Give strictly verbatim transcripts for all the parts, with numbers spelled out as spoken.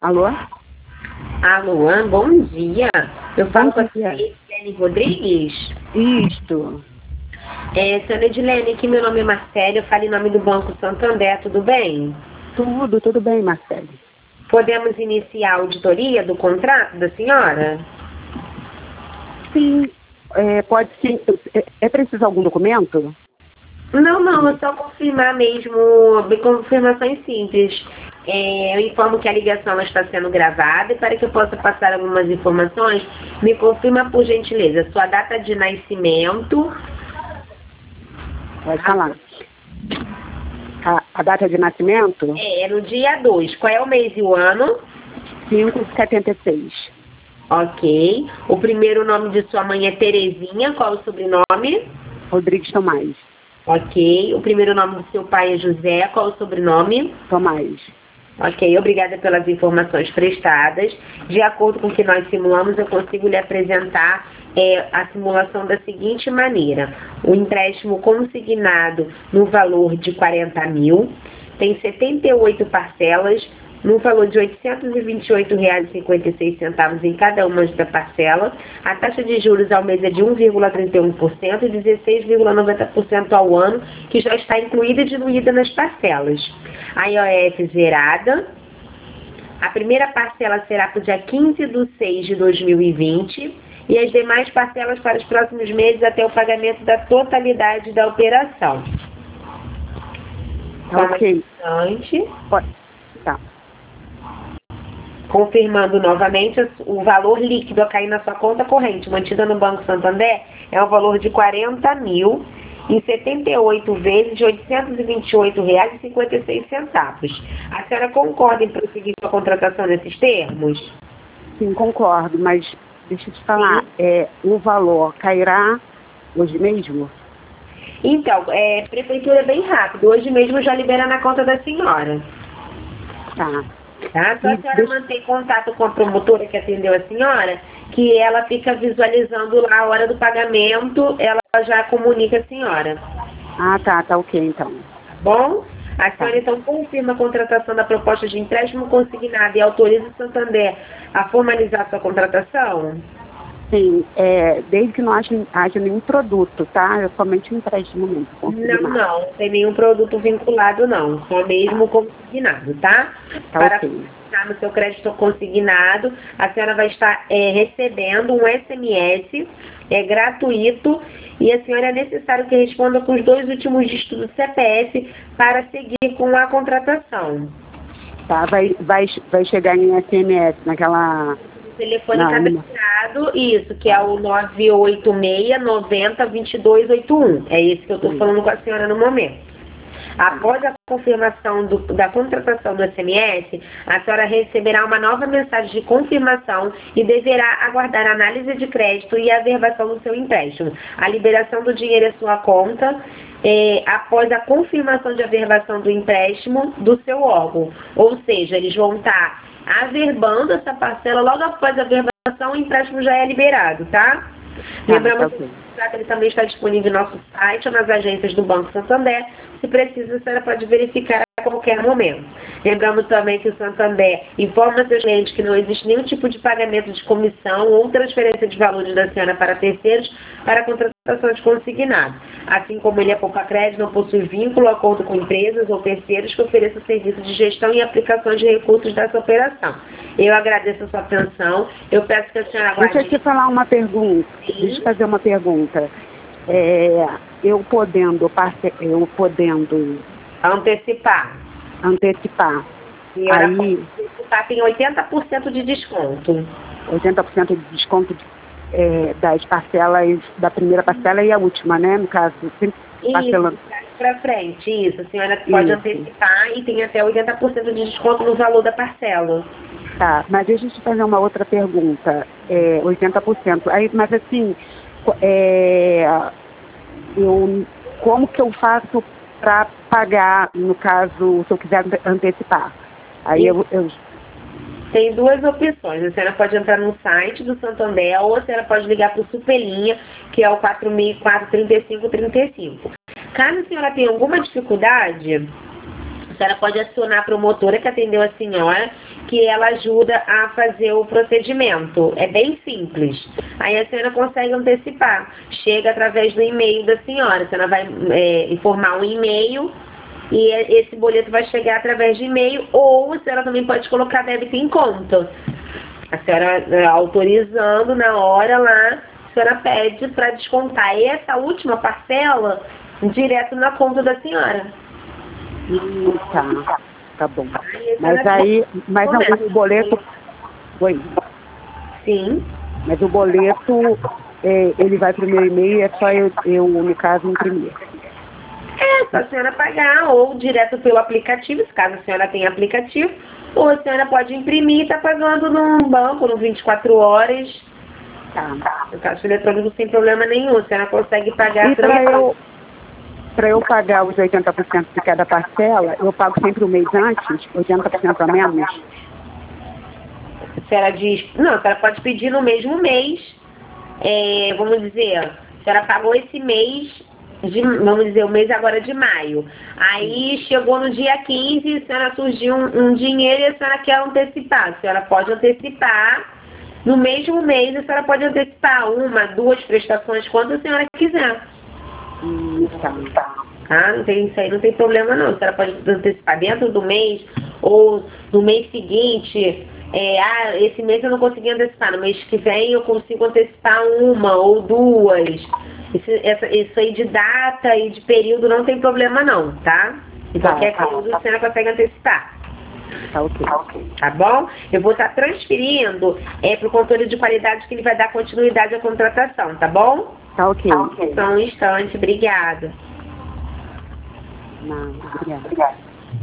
Alô? Alô, bom dia. Eu falo Bom com a dia. Edilene Rodrigues. Isto. É, senhora Edilene, aqui meu nome é Marcele, eu falo em nome do Banco Santander, tudo bem? Tudo, tudo bem, Marcelo. Podemos iniciar a auditoria do contrato da senhora? Sim, é, pode sim. É, é preciso algum documento? Não, não, é só confirmar mesmo, bem, confirmações simples. É, eu informo que a ligação ela está sendo gravada e para que eu possa passar algumas informações, me confirma por gentileza sua data de nascimento. Pode falar. A, a data de nascimento? É, no dia dois. Qual é o mês e o ano? cinco de setenta e seis. Ok. O primeiro nome de sua mãe é Terezinha. Qual o sobrenome? Rodrigues Tomás. Ok. O primeiro nome do seu pai é José. Qual o sobrenome? Tomás. Ok. Obrigada pelas informações prestadas. De acordo com o que nós simulamos, eu consigo lhe apresentar é, a simulação da seguinte maneira. O empréstimo consignado no valor de quarenta mil, tem setenta e oito parcelas, no valor de oitocentos e vinte e oito reais e cinquenta e seis centavos em cada uma da parcela. A taxa de juros ao mês é de um vírgula trinta e um por cento e dezesseis vírgula noventa por cento ao ano, que já está incluída e diluída nas parcelas. A I O F zerada. A primeira parcela será para o dia quinze de seis de dois mil e vinte e as demais parcelas para os próximos meses até o pagamento da totalidade da operação. Só um Ok. instante. Pode. Tá. Confirmando novamente, o valor líquido a cair na sua conta corrente, mantida no Banco Santander, é o valor de quarenta mil em setenta e oito vezes de oitocentos e vinte e oito reais e cinquenta e seis centavos. A senhora concorda em prosseguir com a contratação nesses termos? Sim, concordo, mas deixa eu te falar. É, o valor cairá hoje mesmo? Então, é, prefeitura é bem rápido. Hoje mesmo já libera na conta da senhora. Tá. Tá? Só a E senhora deixa- manter contato com a promotora que atendeu a senhora, que ela fica visualizando lá a hora do pagamento, ela já comunica a senhora. Ah, tá, tá ok então. Tá bom? A senhora então confirma a contratação da proposta de empréstimo consignado e autoriza o Santander a formalizar sua contratação? Sim, é, desde que não haja, haja nenhum produto, tá? É somente um empréstimo mesmo, Não, consignado. não, não tem nenhum produto vinculado não, só mesmo consignado, tá? Tá Para ok. estar no seu crédito consignado, a senhora vai estar é, recebendo um S M S, é gratuito, e a senhora é necessário que responda com os dois últimos dígitos do C P F para seguir com a contratação. Tá, vai, vai, vai chegar em S M S naquela... O telefone Não, cadastrado, isso, que é o nove oito seis, noventa, vinte e dois oitenta e um. É esse que eu estou Sim. falando com a senhora no momento. Após a confirmação do, da contratação do S M S, a senhora receberá uma nova mensagem de confirmação e deverá aguardar a análise de crédito e a averbação do seu empréstimo. A liberação do dinheiro é sua conta, é, após a confirmação de averbação do empréstimo do seu órgão. Ou seja, eles vão estar averbando essa parcela, logo após a averbação, o empréstimo já é liberado, tá? Tá, Lembramos tá ok. que ele também está disponível no nosso site ou nas agências do Banco Santander. Se precisa, a senhora pode verificar a qualquer momento. Lembramos também que o Santander informa seus clientes que não existe nenhum tipo de pagamento de comissão ou transferência de valores da senhora para terceiros para a contratação de consignado. Assim como ele é poupa crédito, não possui vínculo, acordo com empresas ou terceiros que ofereçam serviço de gestão e aplicação de recursos dessa operação. Eu agradeço a sua atenção. Eu peço que a senhora aguarde. Deixa eu te falar uma pergunta. Sim. Deixa eu fazer uma pergunta. É, eu podendo, parce- eu podendo Antecipar. antecipar, A senhora aí pode antecipar, tem oitenta por cento de desconto. oitenta por cento de desconto de, é, das parcelas, da primeira parcela e a última, né? No caso, sempre parcelando. Isso, para frente, isso. A senhora pode Isso. antecipar e tem até oitenta por cento de desconto no valor da parcela. Tá, mas deixa eu te fazer uma outra pergunta. É, oitenta por cento. Aí, mas assim, co- é, eu, como que eu faço para pagar, no caso, se eu quiser ante- antecipar? Aí eu, eu Tem duas opções. A senhora pode entrar no site do Santander ou a senhora pode ligar para o Superlinha, que é o quatro seis quatro, três cinco três cinco. Caso a senhora tenha alguma dificuldade, a senhora pode acionar a promotora que atendeu a senhora que ela ajuda a fazer o procedimento. É bem simples. Aí a senhora consegue antecipar. Chega através do e-mail da senhora. A senhora vai é, informar um e-mail e esse boleto vai chegar através de e-mail, ou a senhora também pode colocar débito em conta. A senhora autorizando na hora lá, a senhora pede para descontar essa última parcela direto na conta da senhora. Hum, tá, tá bom. Mas aí, mas não, o boleto... Oi. Sim. Mas o boleto, é, ele vai para o meu e-mail, é só eu, eu, no caso, imprimir. É, só a senhora pagar, ou direto pelo aplicativo, se caso a senhora tenha aplicativo, ou a senhora pode imprimir e tá pagando num banco, no vinte e quatro horas. Tá. No caixa eletrônico sem problema nenhum, a senhora consegue pagar... E para eu, para eu pagar os oitenta por cento de cada parcela, eu pago sempre um mês antes, oitenta por cento a menos? A senhora diz... Não, a senhora pode pedir no mesmo mês, é, vamos dizer, a senhora pagou esse mês... De, vamos dizer, o mês agora de maio. Aí chegou no dia quinze, a senhora surgiu um, um dinheiro e a senhora quer antecipar. A senhora pode antecipar, no mesmo mês a senhora pode antecipar uma, duas prestações, quanto a senhora quiser. Hum, tá. Tá? Não tem, isso aí não tem problema não. A senhora pode antecipar dentro do mês ou no mês seguinte. É, ah, esse mês eu não consegui antecipar, no mês que vem eu consigo antecipar uma ou duas. Isso, essa, isso aí de data e de período não tem problema não, tá? Em Tá, qualquer tá. período a senhora consegue antecipar. Tá ok. Tá bom? Eu vou estar transferindo é, para o controle de qualidade que ele vai dar continuidade à contratação, tá bom? Tá ok. Só um instante, obrigada. Não, obrigada.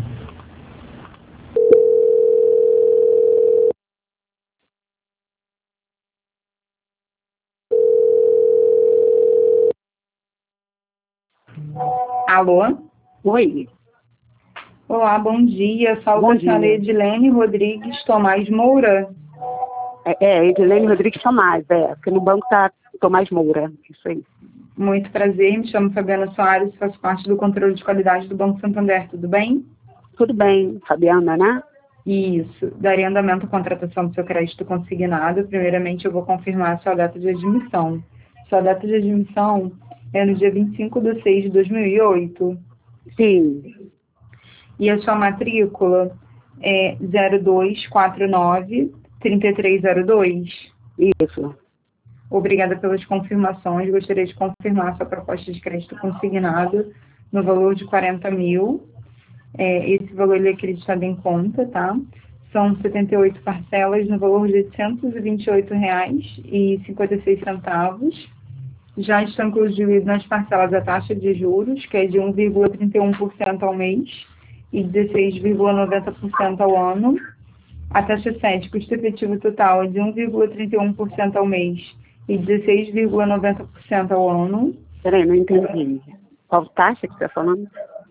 Alô? Oi. Olá, bom dia. Falo Bom com a senhora dia. Edilene Rodrigues Tomás Moura. É, é Edilene Rodrigues Tomás, é, porque no banco tá Tomás Moura, isso aí. Muito prazer, me chamo Fabiana Soares, faço parte do controle de qualidade do Banco Santander, tudo bem? Tudo bem, Fabiana, né? Isso. Daria andamento à contratação do seu crédito consignado. Primeiramente, eu vou confirmar a sua data de admissão. Sua data de admissão é no dia vinte e cinco de seis de dois mil e oito. Sim, E a sua matrícula é zero dois quatro nove, três três zero dois. isso. Obrigada pelas confirmações. Gostaria de confirmar sua proposta de crédito consignado no valor de quarenta mil. É, esse valor ele é acreditado em conta, tá? São setenta e oito parcelas no valor de oitocentos e vinte e oito reais e cinquenta e seis centavos. Já estão incluídas nas parcelas a taxa de juros, que é de um vírgula trinta e um por cento ao mês e dezesseis vírgula noventa por cento ao ano. A taxa sete, custo efetivo total, é de um vírgula trinta e um por cento ao mês e dezesseis vírgula noventa por cento ao ano. Peraí, não entendi. Qual taxa que você está falando?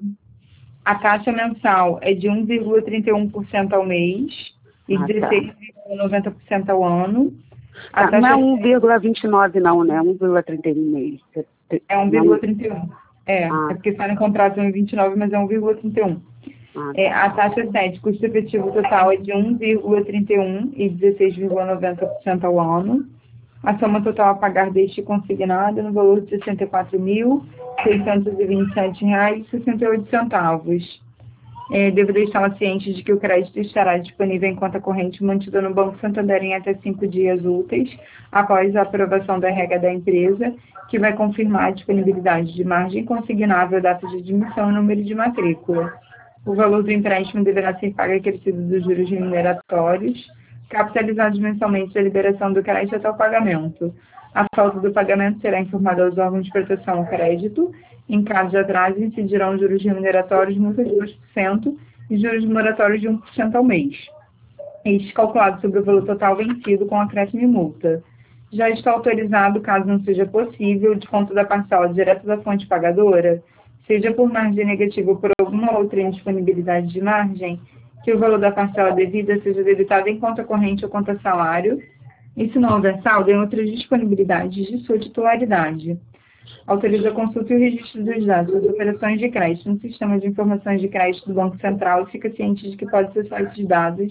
A taxa mensal é de um vírgula trinta e um por cento ao mês e Ah, tá. dezesseis vírgula noventa por cento ao ano. A Tá, não é taxa um vírgula vinte e nove não, né? um vírgula trinta e um mês. é um vírgula trinta e um. É, Ah. é porque sai no contrato em vinte e nove, mas é um vírgula trinta e um. Ah, É, a taxa sete, custo efetivo total é de um vírgula trinta e um e dezesseis vírgula noventa por cento ao ano. A soma total a pagar deste consignado é no valor de sessenta e quatro mil, seiscentos e vinte e sete reais e sessenta e oito centavos. É, devo deixar ciente de que o crédito estará disponível em conta corrente mantida no Banco Santander em até cinco dias úteis, após a aprovação da regra da empresa, que vai confirmar a disponibilidade de margem consignável, data de admissão e número de matrícula. O valor do empréstimo deverá ser pago acrescido dos juros remuneratórios, capitalizados mensalmente da liberação do crédito até o pagamento. A falta do pagamento será informada aos órgãos de proteção ao crédito. Em caso de atraso, incidirão juros remuneratórios de multa de dois por cento e juros moratórios de um por cento ao mês. Este calculado sobre o valor total vencido com acréscimo e multa. Já está autorizado, caso não seja possível, o desconto da parcela direto da fonte pagadora, seja por margem negativa ou por alguma outra indisponibilidade de margem, que o valor da parcela devida seja debitado em conta corrente ou conta salário, e se não houver saldo, em outras disponibilidades de sua titularidade. Autoriza a consulta e o registro dos dados das operações de crédito no Sistema de Informações de Crédito do Banco Central e fica ciente de que pode acessar esses dados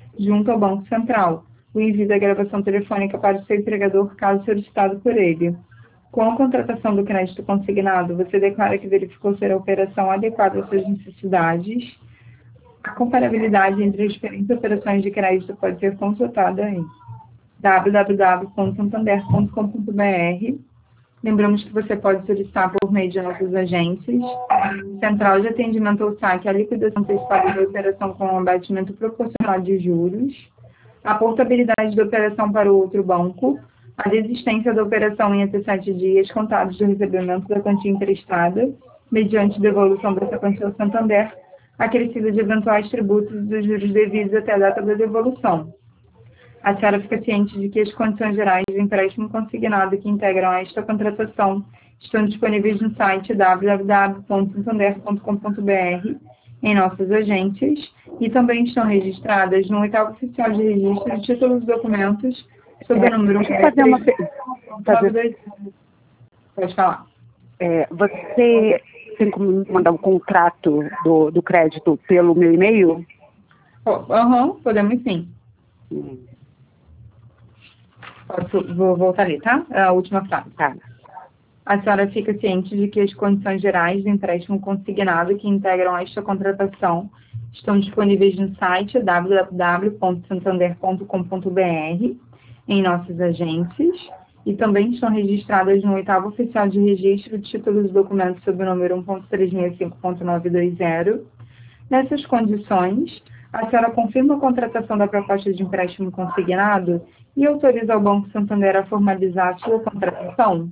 junto ao Banco Central. O envio da gravação telefônica para o seu empregador, caso solicitado por ele. Com a contratação do crédito consignado, você declara que verificou ser a operação adequada às suas necessidades. A comparabilidade entre as diferentes operações de crédito pode ser consultada em w w w ponto santander ponto com ponto b r. Lembramos que você pode solicitar por meio de nossas agências, central de atendimento ou saque, a liquidação antecipada da operação com um abatimento proporcional de juros, a portabilidade da operação para o outro banco, a desistência da operação em até sete dias contados do recebimento da quantia emprestada, mediante devolução dessa quantia ao Santander, acrescida de eventuais tributos e dos juros devidos até a data da devolução. A senhora fica ciente de que as condições gerais do empréstimo consignado que integram esta contratação estão disponíveis no site w w w ponto santander ponto com ponto b r, em nossas agências, e também estão registradas no oitavo oficial de registro de títulos e documentos sob o número... Deixa eu fazer uma pergunta. Pode falar. É, você tem como me mandar um contrato do, do crédito pelo meu e-mail? Aham, uhum, podemos sim. Hum. Posso, vou voltar ali, tá? A última frase. Tá. A senhora fica ciente de que as condições gerais do empréstimo consignado que integram esta contratação estão disponíveis no site w w w ponto santander ponto com ponto b r, em nossas agências, e também estão registradas no oitavo oficial de registro de títulos e documentos sob o número um ponto trezentos e sessenta e cinco ponto novecentos e vinte. Nessas condições, a senhora confirma a contratação da proposta de empréstimo consignado e autoriza o Banco Santander a formalizar a sua contratação?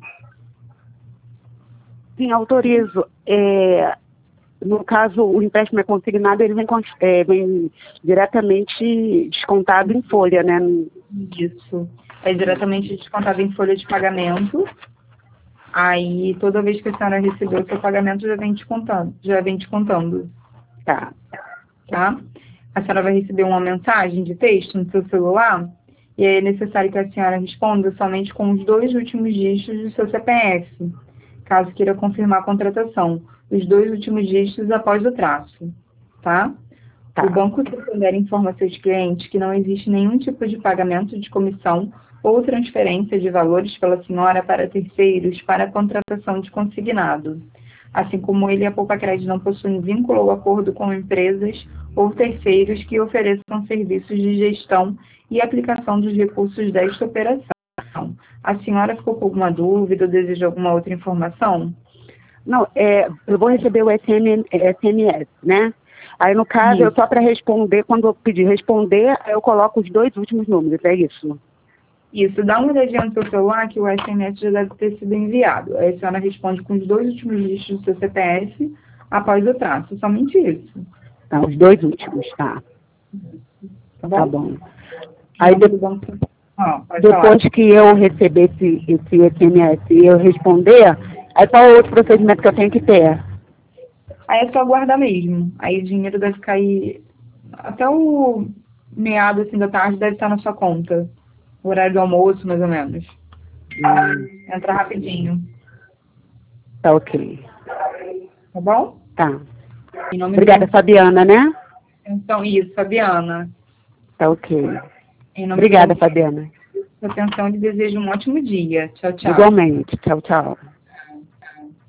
Sim, autorizo. É, no caso, o empréstimo é consignado, ele vem, é, vem diretamente descontado em folha, né? Isso. É diretamente descontado em folha de pagamento. Aí, toda vez que a senhora recebeu o seu pagamento, já vem descontando. Já vem descontando. Tá. Tá? A senhora vai receber uma mensagem de texto no seu celular, e é necessário que a senhora responda somente com os dois últimos dígitos do seu C P F, caso queira confirmar a contratação. Os dois últimos dígitos após o traço. Tá? Tá. O Banco Santander informa seus clientes que não existe nenhum tipo de pagamento de comissão ou transferência de valores pela senhora para terceiros para a contratação de consignado. Assim como ele, a Poupa Crédito não possui vínculo ou acordo com empresas ou terceiros que ofereçam serviços de gestão e aplicação dos recursos desta operação. A senhora ficou com alguma dúvida ou deseja alguma outra informação? Não, é, eu vou receber o S M S, né? Aí, no caso, Isso. eu só para responder, quando eu pedir responder, aí eu coloco os dois últimos números, é isso? Isso, dá uma olhadinha no seu celular que o S M S já deve ter sido enviado. Aí a senhora responde com os dois últimos dígitos do seu C P F após o traço, somente isso. Tá, os dois últimos, tá. Tá bom? Tá bom. Aí, de, ah, depois que eu receber esse, esse S M S e eu responder, aí qual é o outro procedimento que eu tenho que ter? Aí é só aguardar mesmo. Aí o dinheiro deve cair até o meado assim, da tarde, deve estar na sua conta. O horário do almoço, mais ou menos. Hum. Entra rapidinho. Tá ok. Tá bom? Tá. Em nome Obrigada, do... Fabiana, né? Então, isso, Fabiana. Tá ok. Em nome Obrigada, do... Fabiana. Atenção, lhe desejo um ótimo dia. Tchau, tchau. Igualmente. Tchau, tchau.